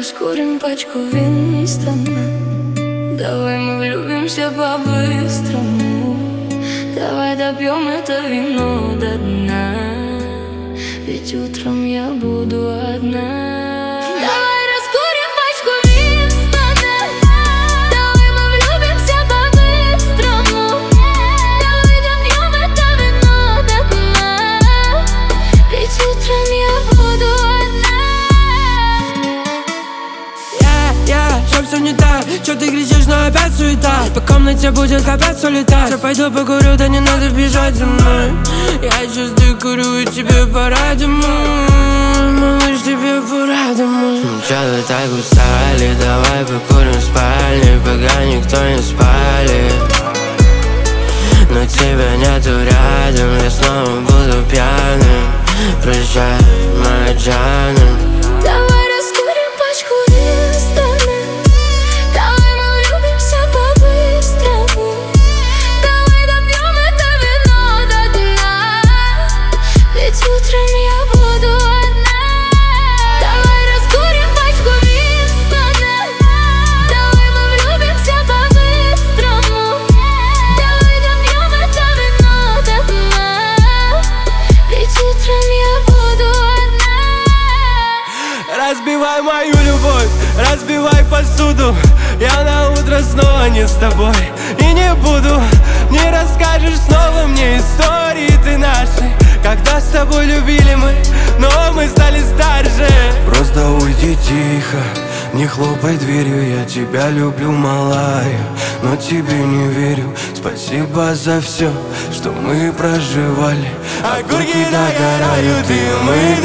раскурим пачку Винстона. Давай мы влюбимся по-быстрому. Давай допьем это вино до дна, ведь утром я буду одна. Давай раскурим пачку Винстона. Давай мы влюбимся по-быстрому. Давай допьем это вино до дна, ведь утром я буду одна. Что все не так? Что ты кричишь, но опять суета? По комнате будет опять улетать. Что пойду покурю, да не надо бежать за мной. Я чувствую, курю, и тебе пора домой. Малыш, тебе пора домой. Чё вы так устали? Давай покурим в спальне, пока никто не спалит. Но тебя нету рядом, я снова буду пьяным. Прощай, моя Джана. Давай раскурим пачку Винстона. Давай мы влюбимся по-быстрому. Давай допьем это вино до дна, ведь утром я буду одна. Давай раскурим пачку Винстона. Давай мы влюбимся по-быстрому. Давай допьем это вино до дна, ведь утром я буду одна. Разбивай мою любовь, разбивай посуду. Я на утро снова не с тобой и не буду. Не расскажешь снова мне истории ты наши, когда с тобой любили мы, но мы стали старше. Просто уйди тихо, не хлопай дверью. Я тебя люблю, малая, но тебе не верю. Спасибо за все, что мы проживали. Огурки догорают, и мы